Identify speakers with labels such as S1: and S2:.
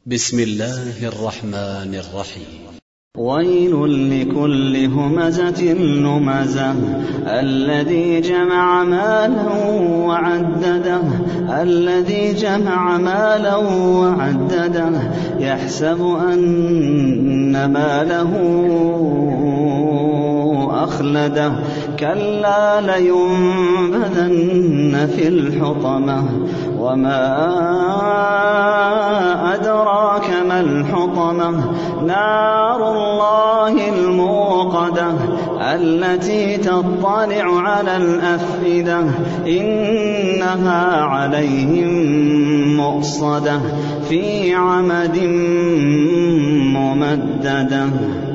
S1: بسم الله الرحمن الرحيم.
S2: ويل لكل همزة لمزة الذي جمع مالا وعدده يحسب أن ماله أخلده كلا لينبذن في الحطمة وما أدراك ما الحطمة نار الله الموقدة التي تطلع على الأفئدة إنها عليهم مؤصدة في عمد ممددة.